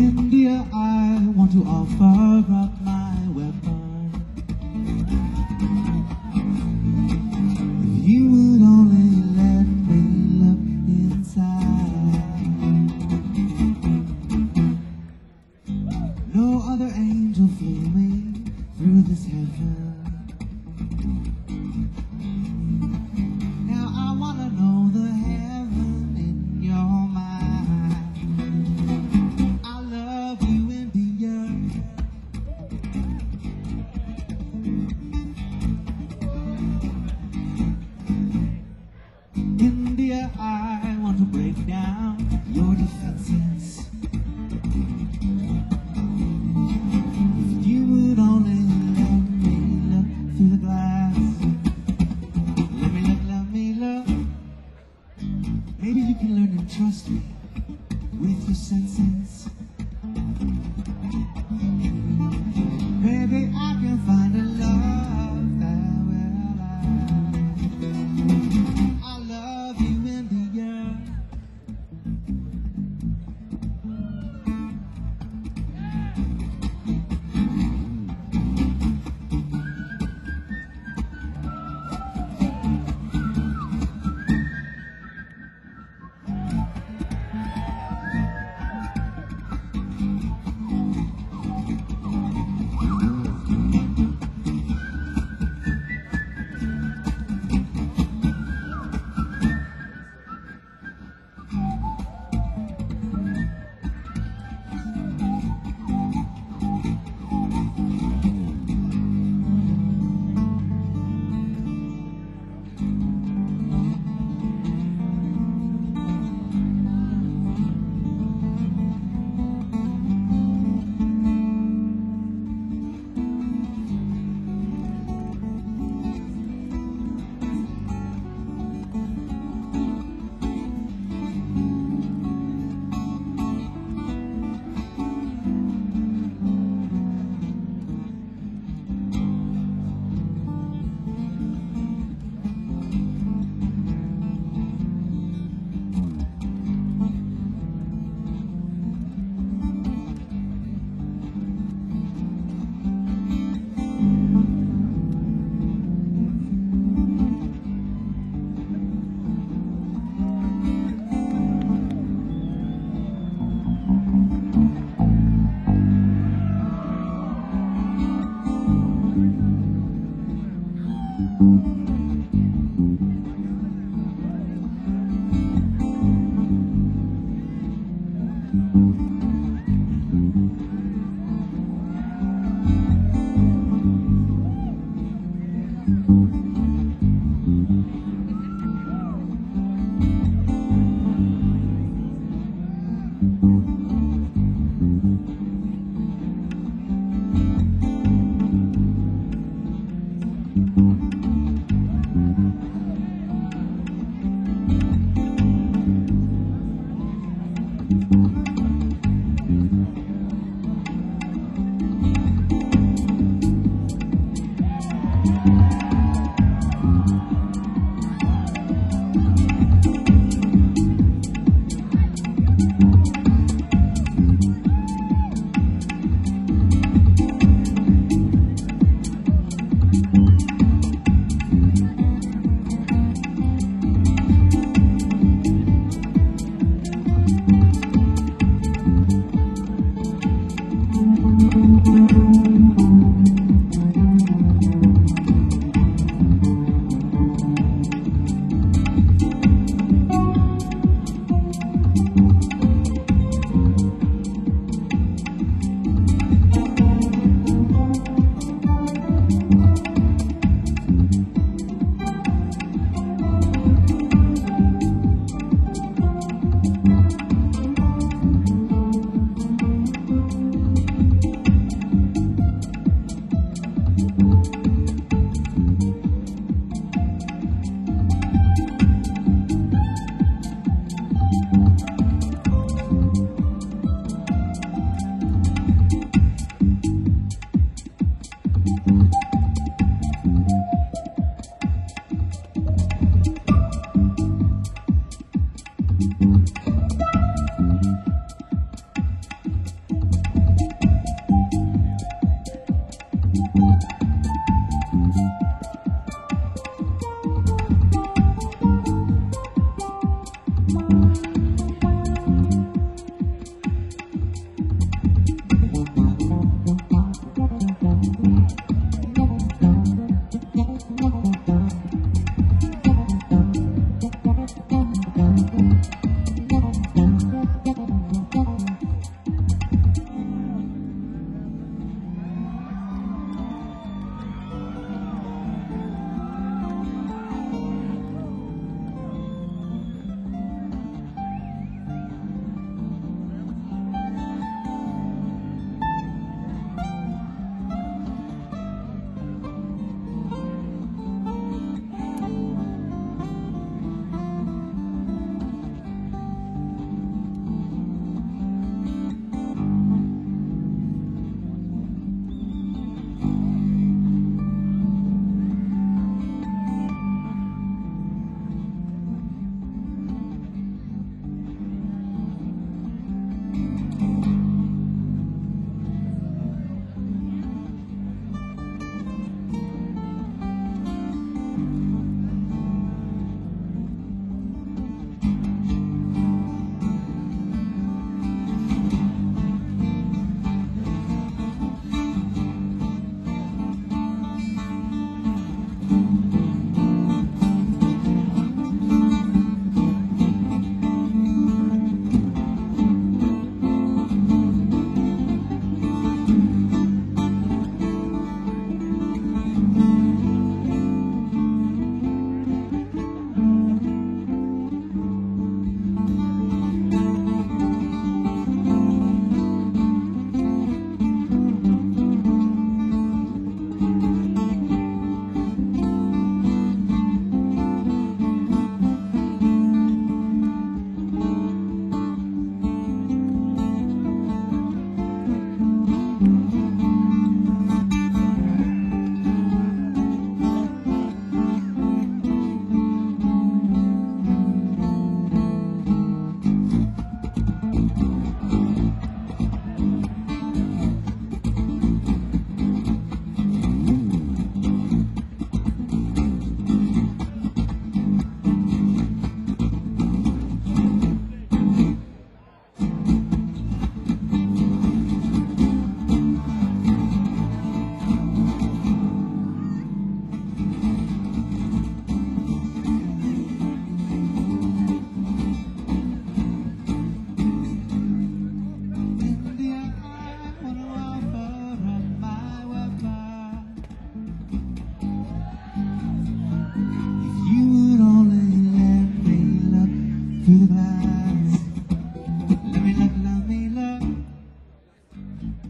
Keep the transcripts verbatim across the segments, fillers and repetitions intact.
India, I want to offer up my weapon. If you would only let me look inside. No other angel flew me through this heaven. Now I wanna know the heaven in your mind. I love you, India. India, I want to break down your defenses. If you would only let me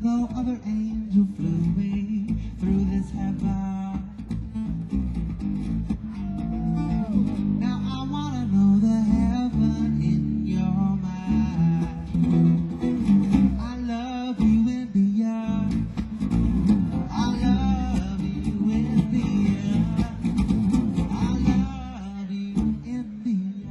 no other angel flew me through this heaven. Now I wanna know the heaven in your mind. I love you, India. I love you, India. I love you, India.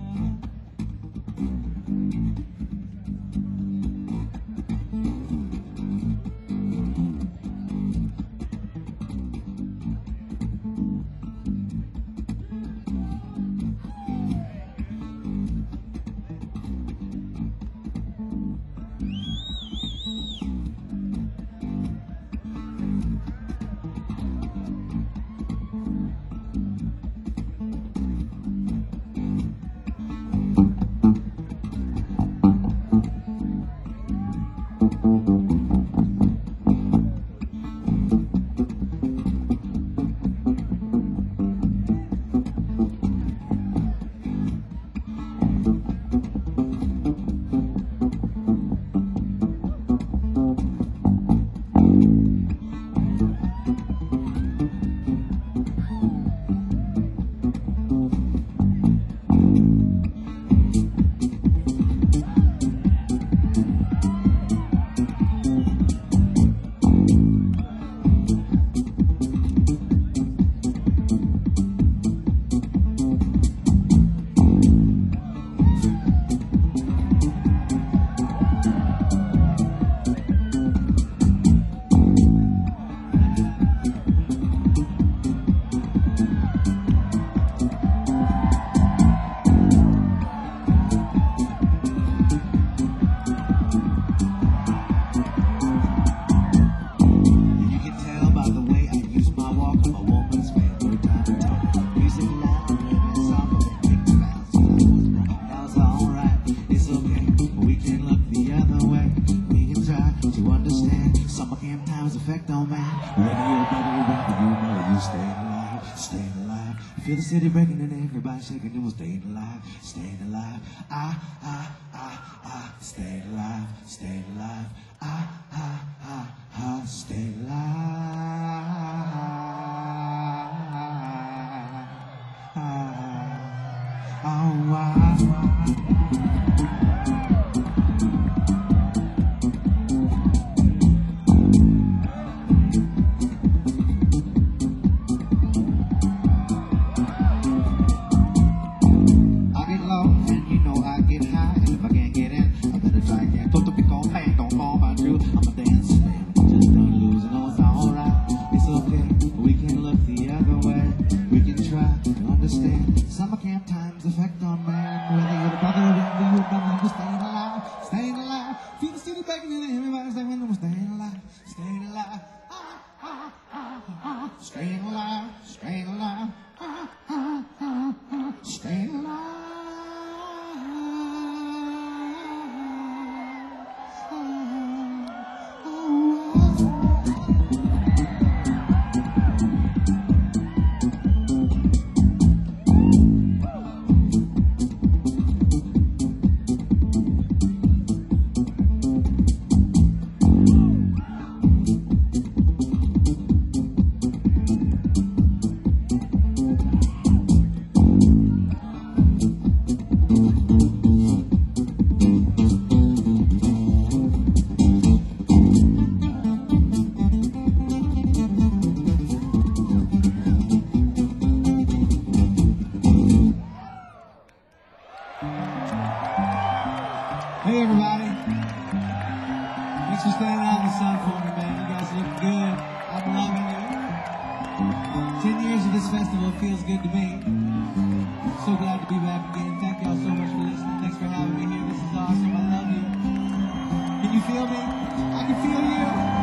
Effect on man. Whether you're better or better, you know you staying alive, staying alive. Feel the city breaking and everybody shaking. You were staying alive, staying alive. Ah, ah, ah, ah, staying alive, staying alive. Ah, ah, ah, ah, staying alive. Ah, oh, ah, ah. Summer camp times effect on man. Whether you're the brother or the you're brother, you're staying alive, staying alive. Feel the city breaking and everybody's saying we're staying alive, staying alive. Ah, ah, ah, ah. Staying alive, staying alive. Ah, ah, ah, ah. Staying alive. Hey everybody, thanks for standing out in the sun for me, man. You guys look good. I'm loving it. Ten years of this festival feels good to me. So glad to be back again. Thank y'all so much for listening. Thanks for having me here. This is awesome. I love you. Can you feel me? I can feel you.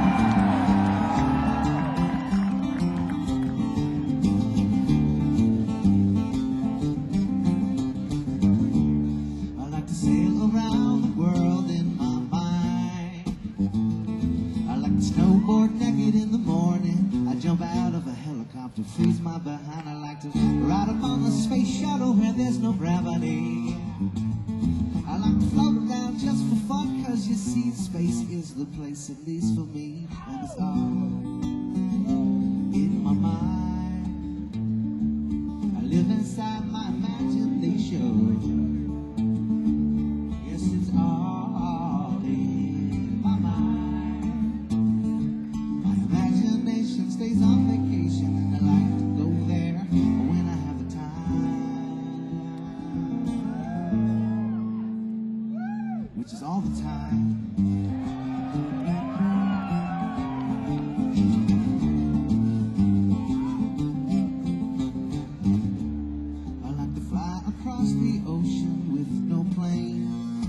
To freeze my behind, I like to ride up on the space shuttle where there's no gravity. I like to float around just for fun, cause Cause you see, space is the place, at least for me, and it's all in my mind. I live inside my imagination. Yes, it's all in my mind. My imagination stays on vacation, and I like to go there when I have the time, which is all the time. Across the ocean with no plane.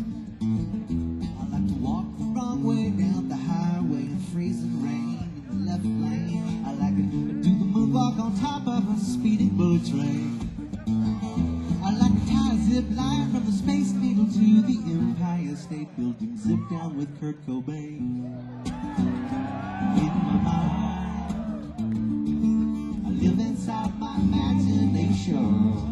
I like to walk the wrong way down the highway in freezing rain in the left lane. I like to do the moonwalk on top of a speeding bullet train. I like to tie a zip line from the Space Needle to the Empire State Building, zip down with Kurt Cobain. In my mind, I live inside my imagination.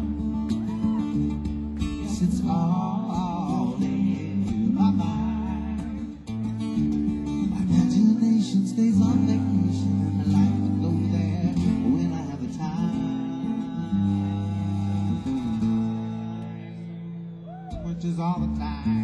It's all in my mind. My imagination stays on vacation, and I like to go there when I have the time, which is all the time.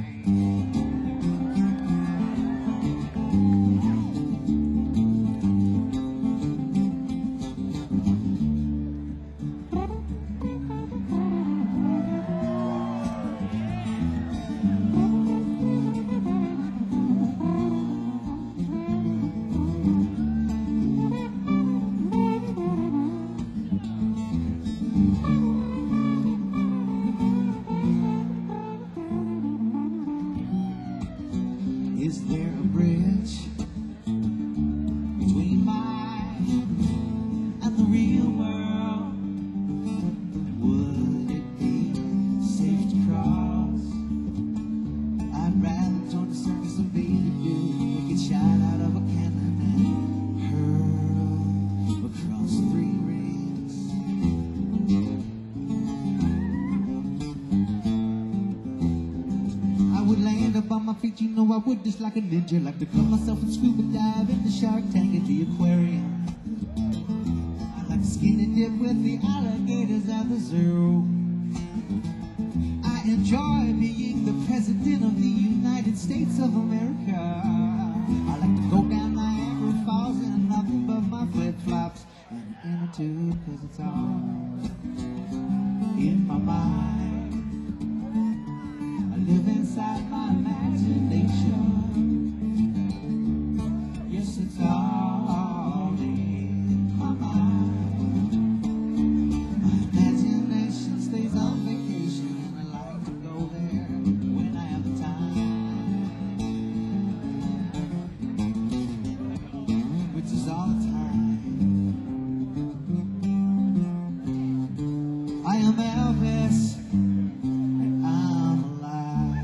Is there a bridge between mine and the real world? Would it be safe to cross? I'd rather join the circus of Bellevue, get shot out of a cannon and hurl across three rings. I would land up on my feet, you know I would, just like a ninja. Like to cut myself and scuba dive in the shark tank at the aquarium. I like to skinny dip with the alligators at the zoo. I enjoy being the president of the United States of America. I like to go down Niagara Falls in nothing but my flip-flops and an inner tube, cause it's all in my mind. I live inside my imagination. Yes, it's all in my mind. My imagination stays on vacation, and I like to go there when I have the time, which is all the time. I am Elvis, and I'm alive.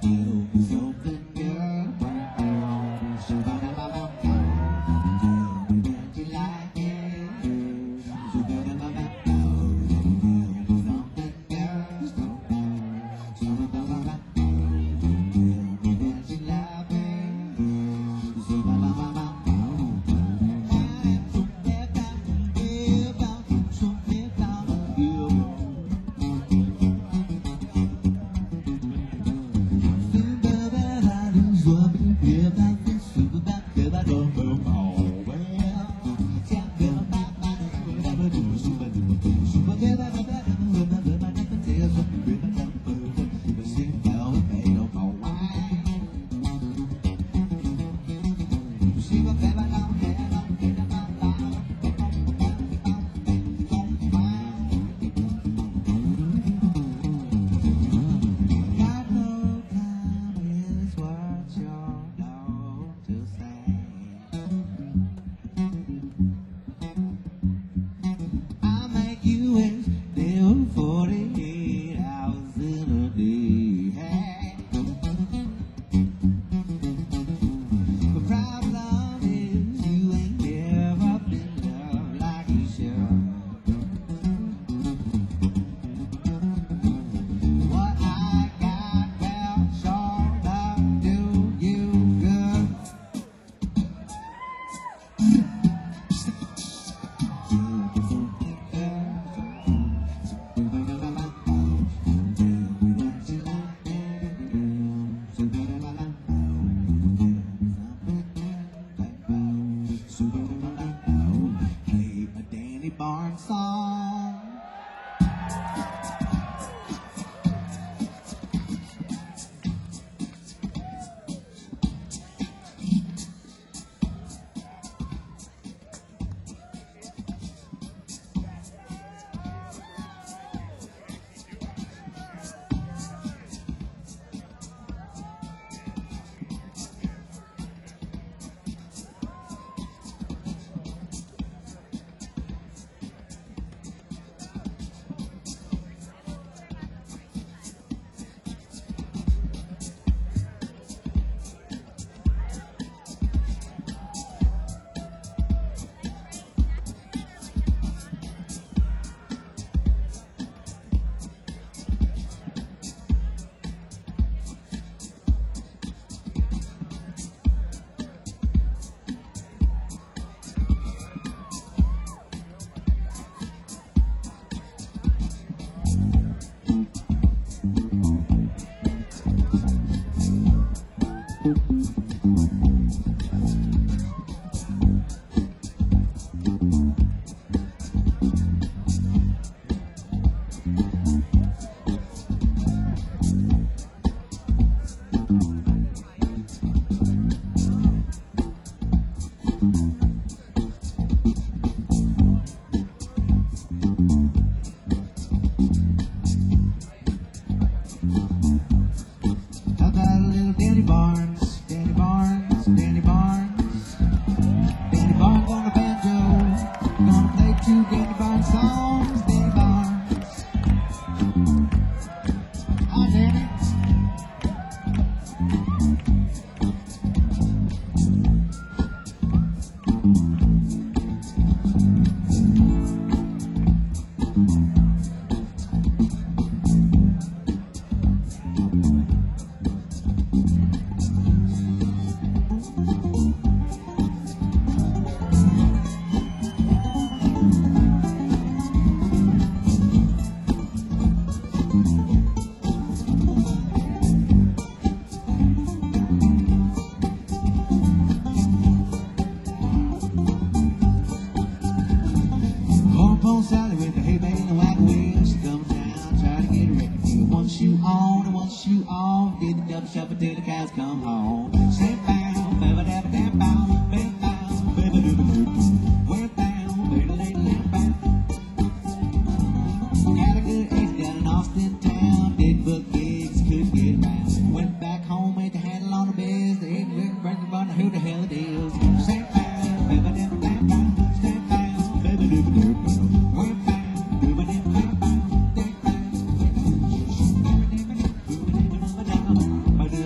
Ba-do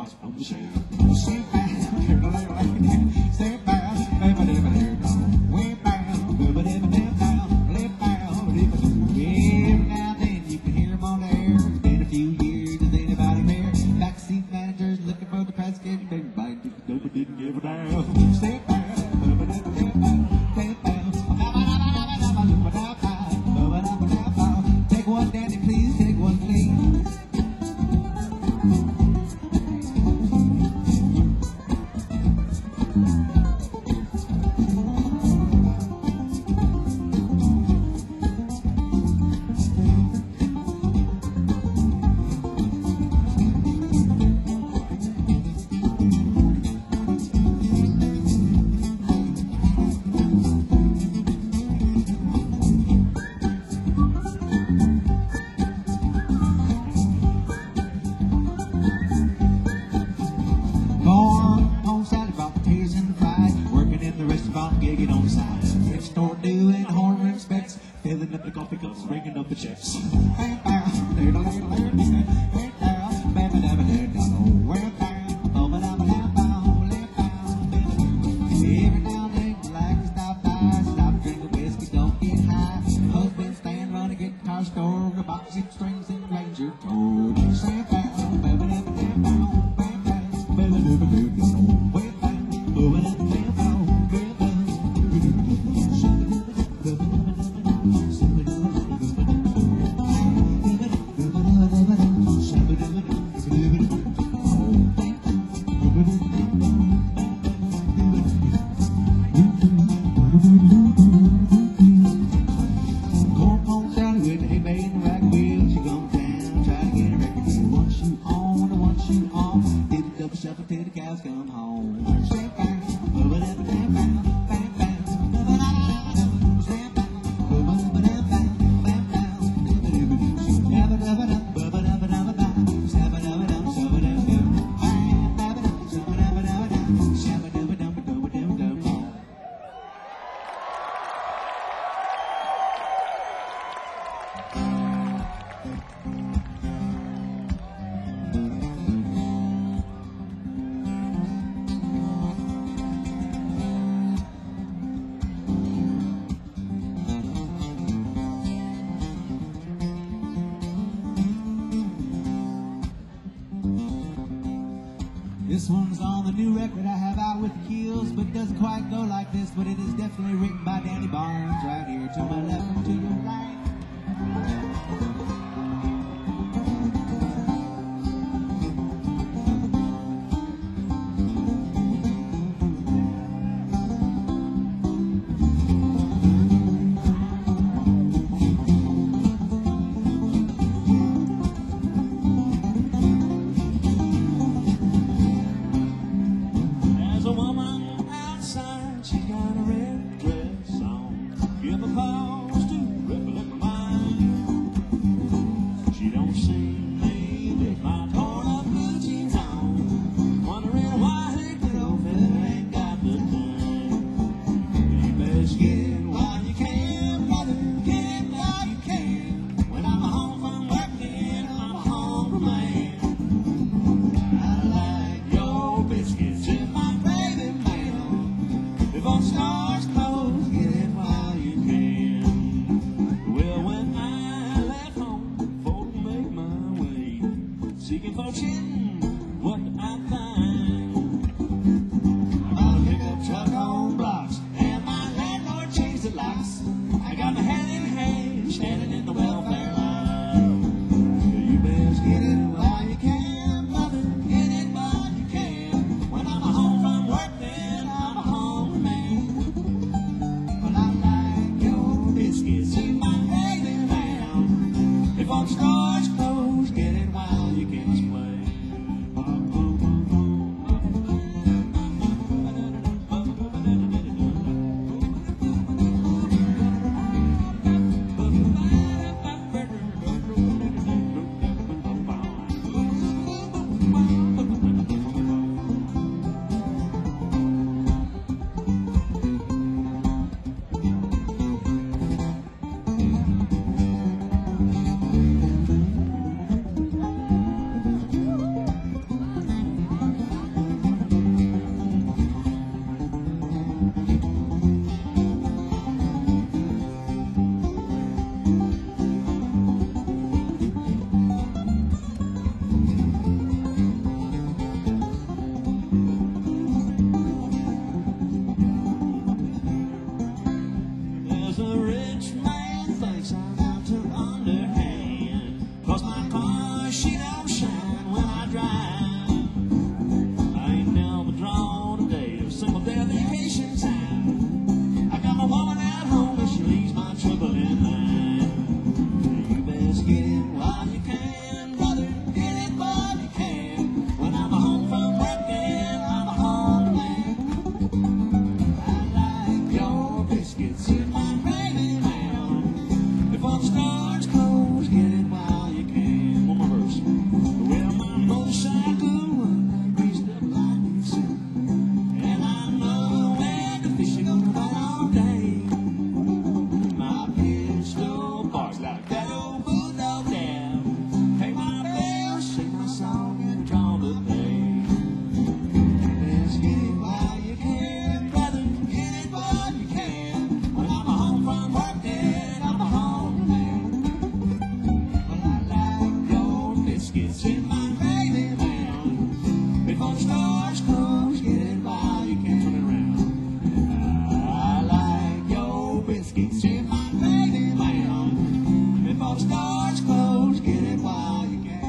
watch on the show. Stay back, stay back, baby, way back, baby, every now and then you can hear them on the air. It's been a few years, and ain't nobody there. Backseat managers looking for the press kid. Everybody didn't give a damn. Stay back, stay back. Take one, Danny, please. Take one, please. Gigging on the side, next door doing horn specs, filling up the coffee cups, ringing up the checks. Every now and then, like to stop by, stop drinking whiskey, don't get high. Husband stand running, get the car store, a box of strings and Ranger toad. Till the cows come home. This one's on the new record I have out with the Keels, but it doesn't quite go like this, but it is definitely written by Danny Barnes right here to my left and to your right. Seeking fortune, what I find. I'll pick up truck on blocks, and my landlord changed the locks. I got my hand in hand, standing in the welfare line. You best get it while you can, mother, get it while you can. When I'm home from work, then I'm a home man. Well, I like your biscuits in my gravy man. If on stores close, get it while you can. rich man thinks I'm out to underhand, 'cause my car, she don't shine when I drive. I ain't never drawn a day of single day of vacation time. I got my woman at home and she leaves my trouble in line. You best get it while you can, brother, get it while you can. When I'm home from work and I'm a home man, I like your biscuits in my gravy man. Before the stars close, get it while you can. One more verse. Well, my motorcycle greased up like you said, and I know where the fish are gonna run all day. My pistol barks like that old bulldog there. Pay my bills, sing my song, and draw the pay. Let's get it while you can, brother, get it while you can. When I'm home from work, then I'm a home man. Well, I like your biscuits in my gravy man. Before the stars close, get it while you can. I like your biscuits in my gravy man. Before the stars close, get it while you can.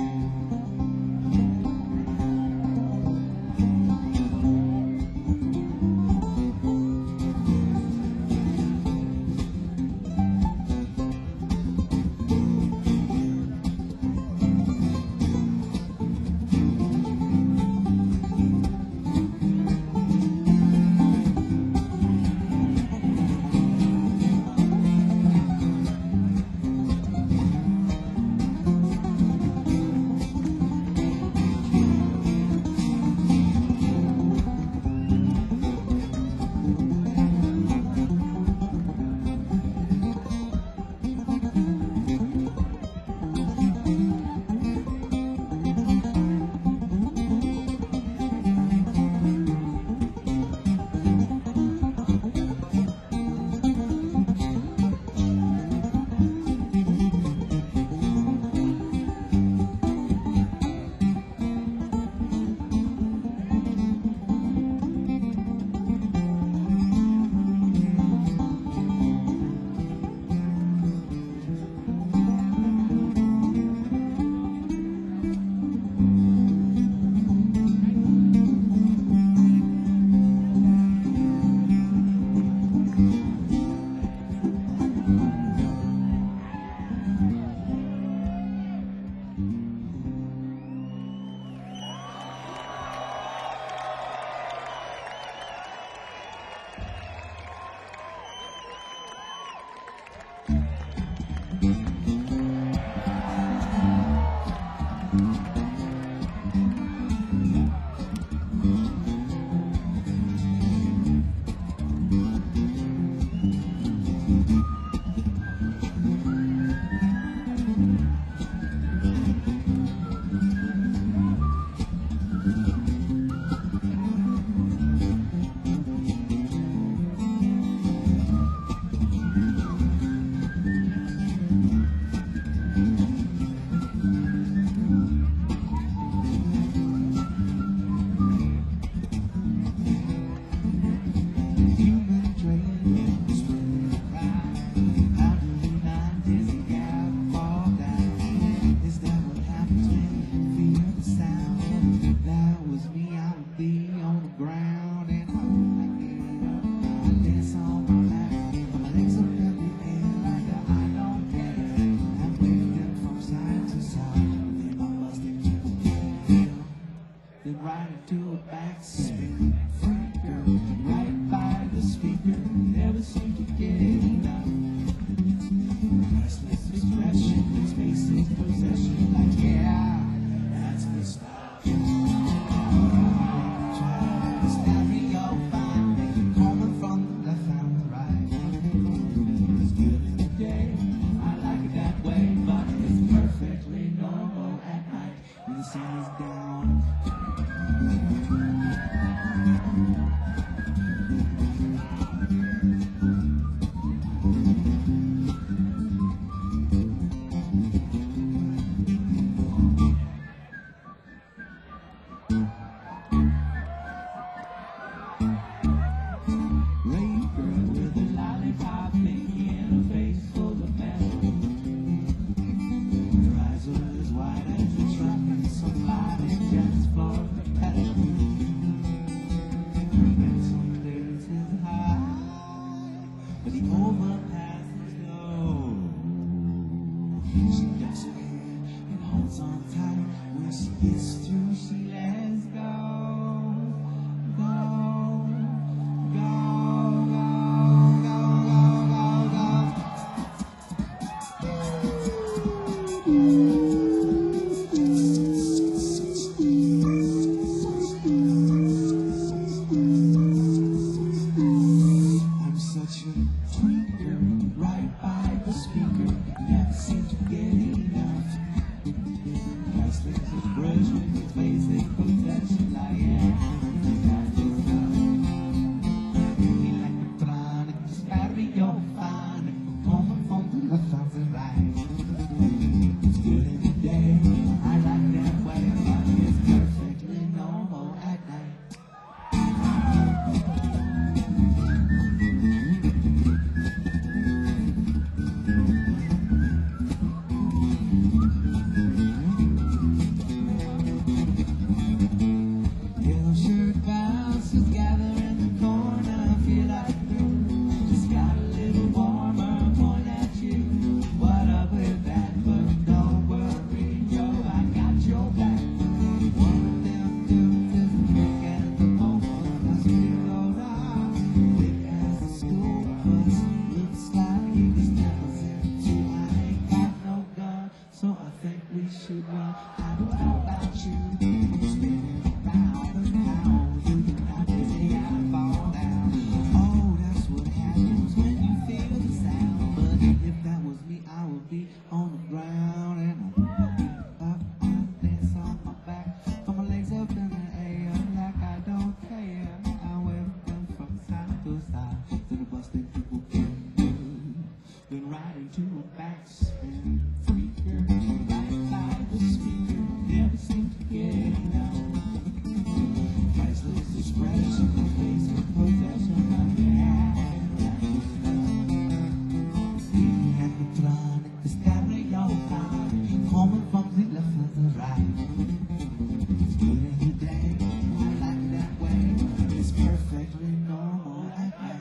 She ducks her head and holds on tight. When she gets through, she lets go. Go, go, go, go, go, go, go. I'm such a tweaker, right by the speaker, never seem to get enough. Priceless expression, basic possession, like yeah, got this love. Feel like a chronic, stereo fine, coming from the left of the right. It's good in the day, I like that way, but it's perfectly normal at night. Yellow shirt bouncers gather in the corner. Feel like blue, just got a little warmer. Point at you, what up with that? But don't worry, yo, I got your back. One of them dudes is quick as the moment. I still hold on, thick as a school bus. Looks like he was never sent to. I ain't got no gun, so I think we should run. I don't know about you, spinning around the house. You do not say I fall down. Oh, that's what happens when you feel the sound. But if that was me, I would be on the ground and I'm up, up, dance on my back, put my legs up in the air like I don't care. I wave them from side to side to the bus that people can do. Then right into a backspin, freaker, right by the speaker, never seem to get enough. Priceless expression, basic possession, like yeah, got this love. Animatronic, the stereo fine, coming from the left to the right. It's good in the day, I like it that way. It's perfectly normal at night.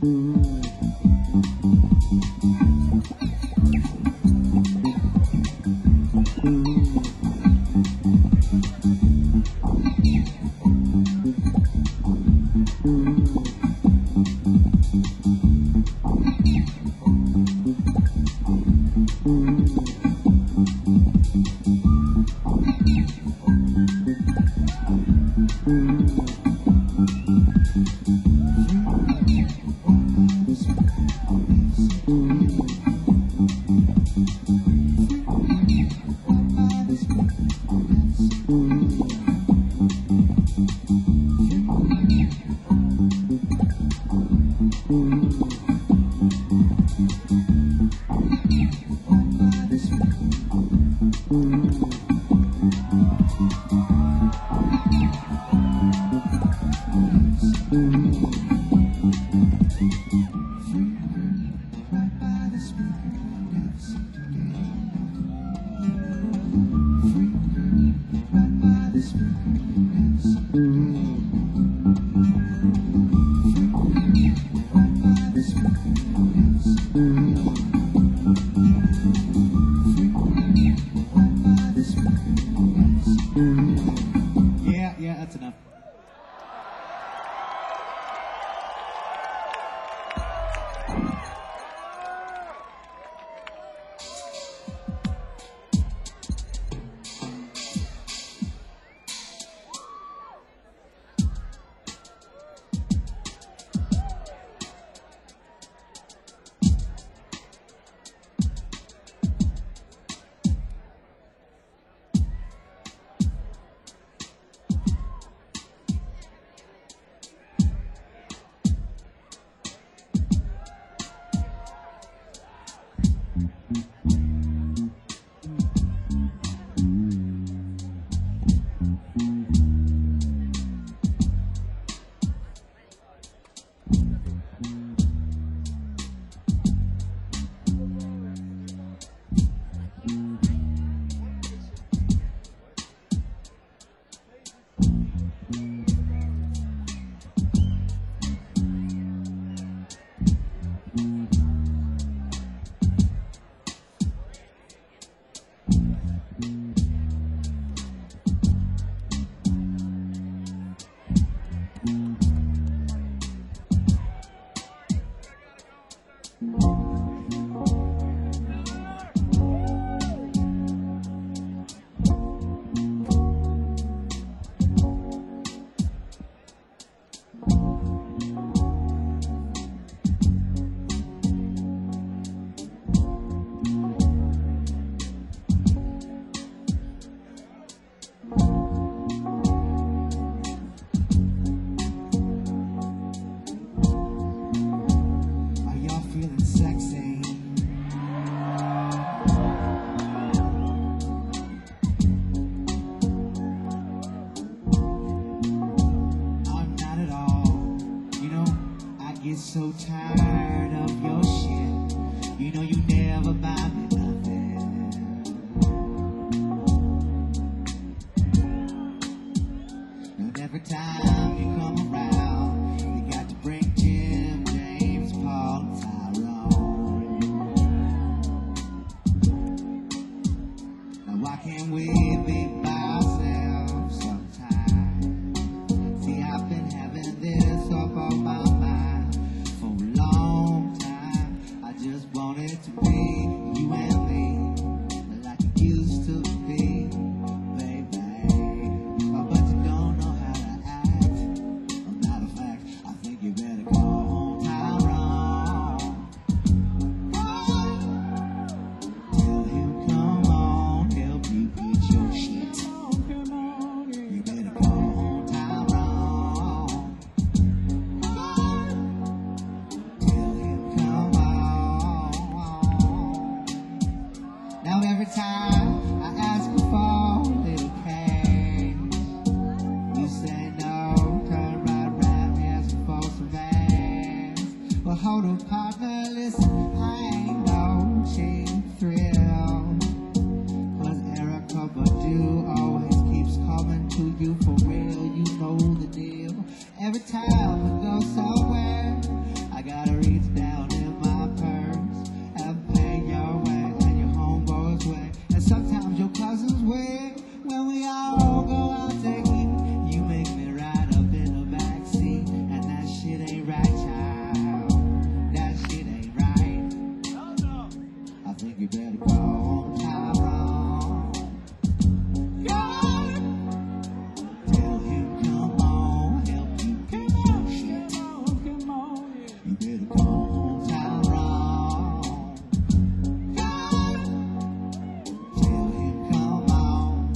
Yeah, yeah, that's enough. Are y'all feeling sexy? I'm not at all. You know, I get so tired of your shit. You know you never buy me nothing. And every time you come around, you got to bring Jim, James, Paul, and Tyrone. Now why can't we be by ourselves sometime? See, I've been having this up on my mind for a long time. I just wanted to be you and me, like it used to be, baby. But you don't know how to act. A matter of fact, I think you better go home, Tyrone. Tell him, come on, help you get your shit. You better go home, Tyrone. Tell him, come on. Now every time I ask you for a little cash, you say no, turn right round, asking for some ass. Well, hold up, partner, listen, I ain't no cheap thrill. Cause Erica Badu always keeps coming to you for real, you know the deal. Every time I go somewhere, I gotta ain't right, child. That shit ain't right. I think you better call Tyrone. Tell him come on, help you get your shit. You better call Tyrone. Tell him come on.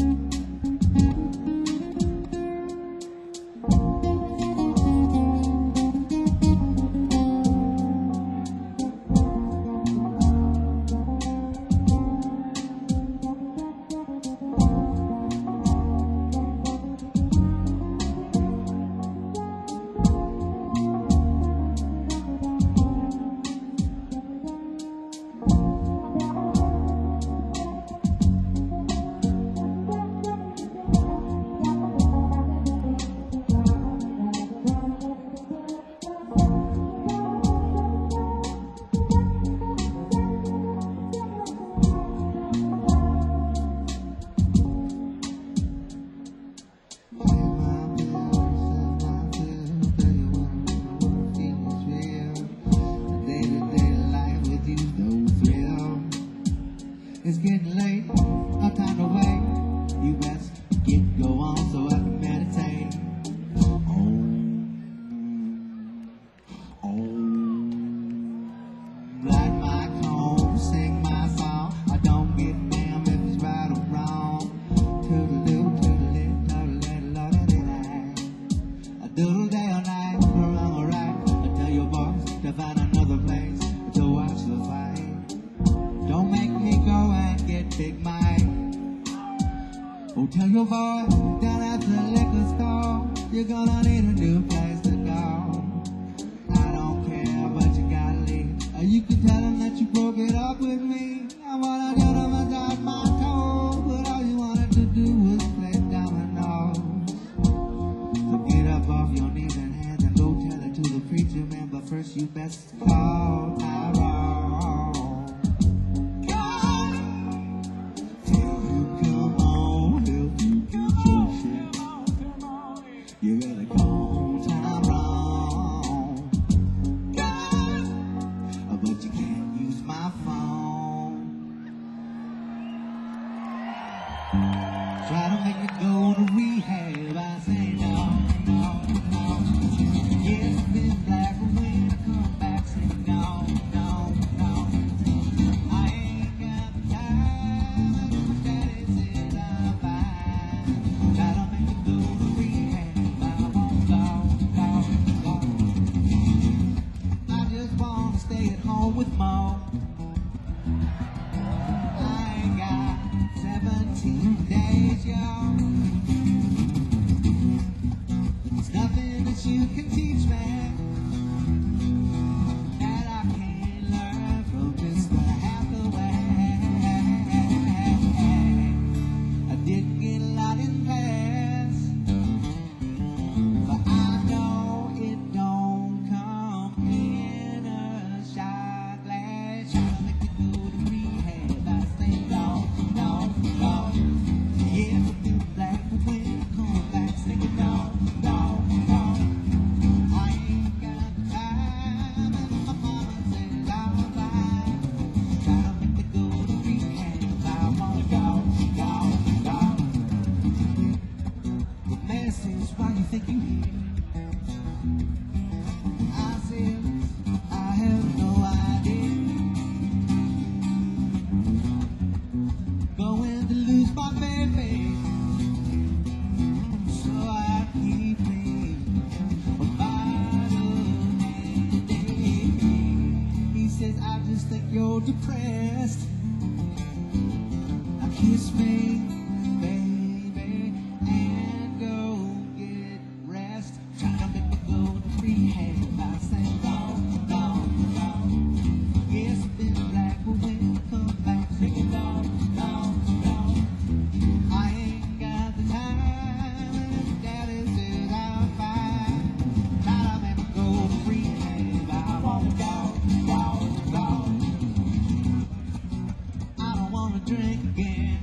It's getting late, no time to wait. You best get go on so I can meditate. Oh, oh, light my comb, sing my song. I don't give a damn if it's right or wrong. Toodaloo, toodaloo, toodaloo, toodaloo. I doodle day or night, wrong or right. I tell your boss to find another place to watch the fight. Don't make me go and get Big Mike. Oh, tell your boy down at the liquor store you're gonna need a new place to go. I don't care, but you gotta leave. Or you can tell him that you broke it up with me. I wanna get him massage my toes, but all you wanted to do was play dominoes. So get up off your knees and hands and go tell it to the preacher man. But first you best call Tyrone. You better call Tyrone. But you can't use my phone. Try to make me go to rehab. I say no, no, no. Yes, it's been black, but when I come back, say no, no, no. I ain't got the time, and my daddy said I'm fine. Try to make me go to rehab. Stay at home with Mom. I ain't got seventeen days, y'all. There's nothing that you can teach me that I can't learn from just a half away. I didn't get a lot in class, but I know it don't come in a shot glass. Trying to make me go to rehab. I say no, no, no. Yeah, but do black, but when I come back, singing no, no, no. I ain't got the time, and my mama says I'm fine. Trying to make me go to rehab. I wanna go, go, go. The man says, why you think you here? I said, I have no idea. Going to lose my baby, so I keep me a bottle handy. He says, I just think you're depressed. Now kiss me, baby, and go get rest. Trying to make me go to rehab. I say no, no, no. Yes, it's been black, but when I come back, singing no, no, no. I ain't got the time, and daddy says I'm fine. Try to make me go to rehab. I wanna go, go, go. I don't wanna drink again.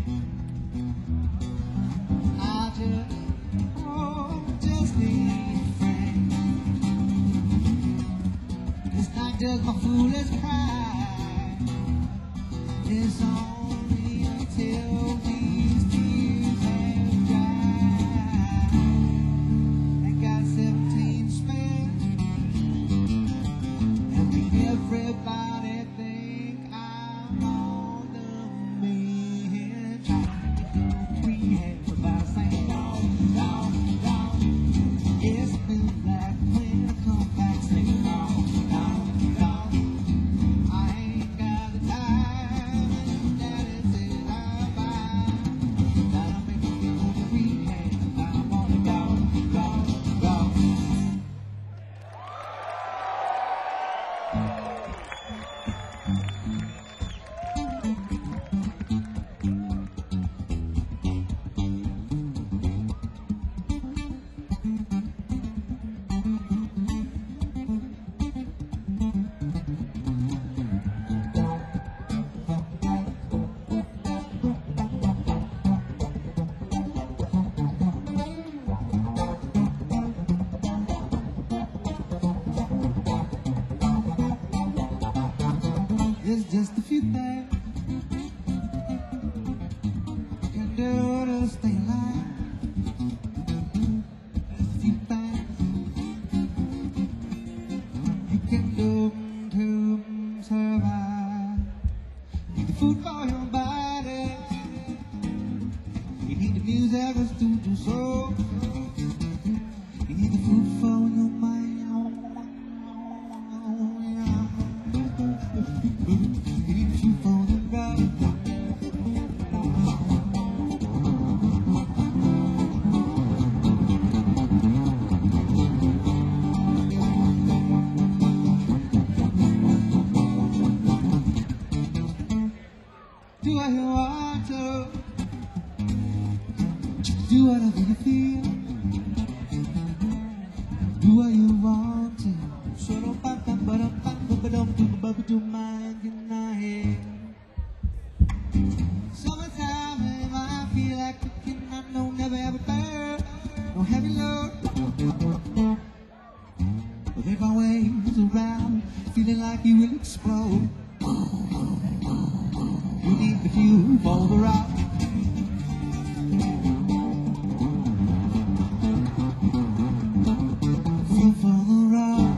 I just, oh, just need a friend. does my foolish cry. It's only until these tears have dried. I got seventeen spare, and make everybody think I'm on the main track. We had about saying no, no, no. It's been like when I come back saying no, no, no. I ain't got the time, and daddy said I'm fine. That'll make me feel the weekend. I wanna go, go, go. There's just a few things you can do to stay alive. There's a few things you can do to survive. You need the food for your body. You need the music to do so. You need the food for your mind. You need the food for the road. Do what you want to. Do whatever you feel. Do what you want to. So don't bop, bop, ba, dum, bop, ba, ba, dum, do, ba, ba, do mind your night. Summertime and I feel like cooking. I know never ever burn. No heavy load. But if my waves around, feeling like you will explode. You need the fuel for the rock. Fuel for the rock.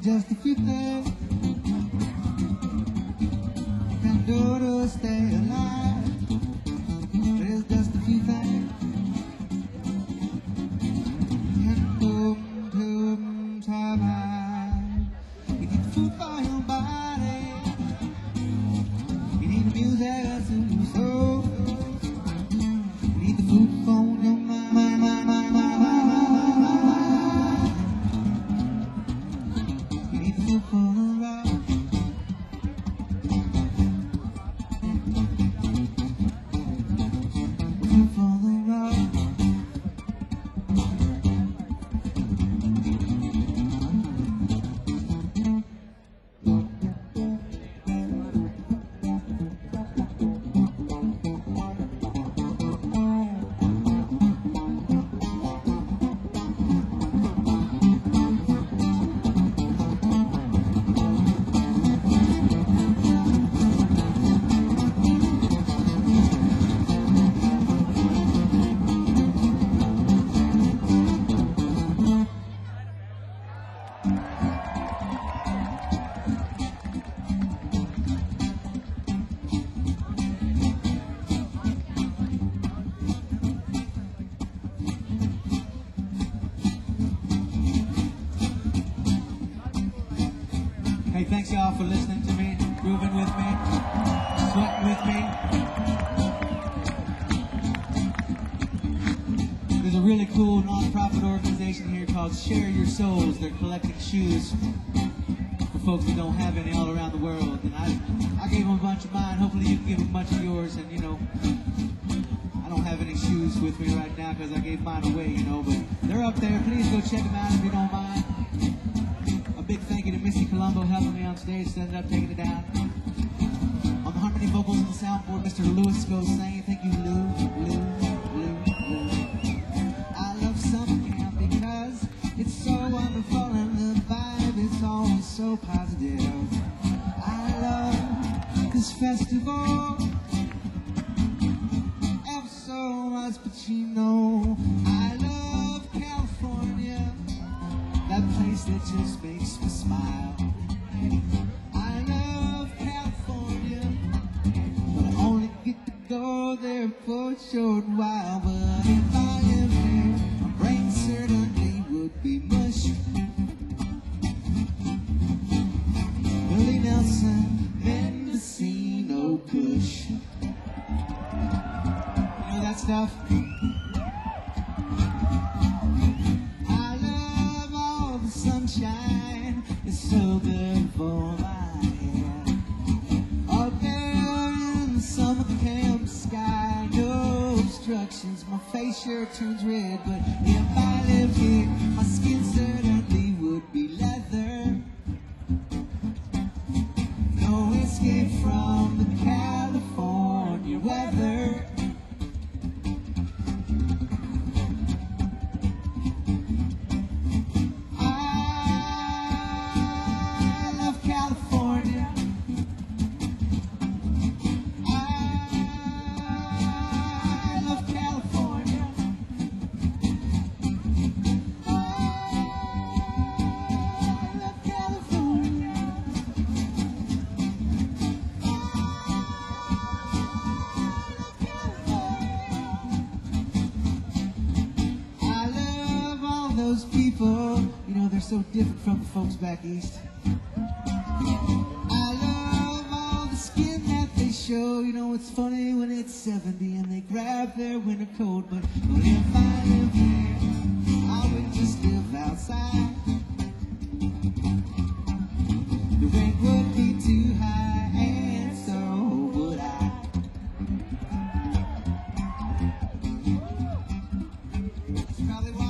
just a few things you can do to stay alive. There's just a few things you can do to survive. You need food for your body. You need the music to your soul. You need the food for your mind. You need the food for the road. Food for the road. Hey, thanks y'all for listening to me, grooving with me, sweating with me. There's a really cool non-profit organization here called Share Your Souls. They're collecting shoes for folks that don't have any all around the world. And I, I gave them a bunch of mine. Hopefully you can give them a bunch of yours. And you know, I don't have any shoes with me right now because I gave mine away, you know, but they're up there. Please go check them out if you don't mind. Big thank you to Missy Colombo helping me on stage, standing up, taking it down. On the harmony vocals and the soundboard, Mister Lewis goes saying, thank you, Lou, Lou, Lou, Lou. I love summer camp because it's so wonderful and the vibe is always so positive. I love this festival ever so much, but you know, I love California. That place that just makes me smile. I love California, but I only get to go there for a short while. But if I lived there, my brain certainly would be mush. Willie Nelson, Mendocino Kush. You know that stuff? Sunshine is so good for my hair. Up there in the summer camp sky, no obstructions, my face sure turns red. But if I lived here, my skin certainly would be leather. No escape from the California weather. People, you know, they're so different from the folks back east. I love all the skin that they show. You know, it's funny when it's seventy and they grab their winter coat. But, but if I lived there, I would just live outside. The rent would be too high, and so would I. That's probably why.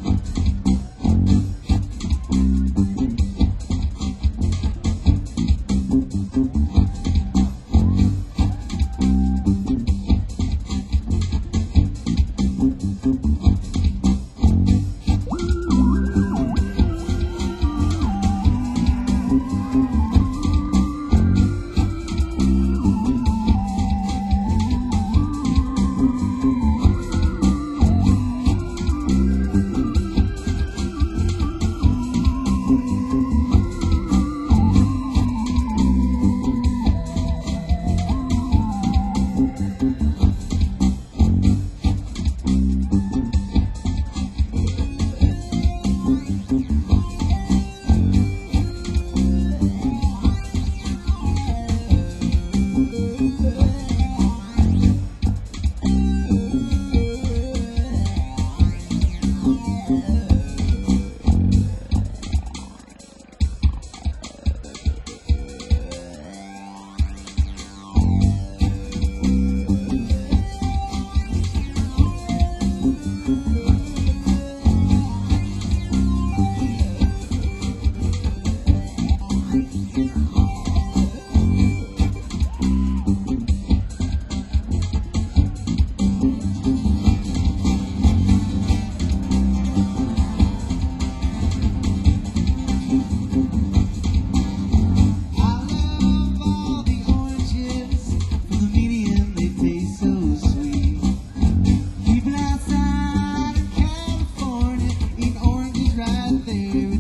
There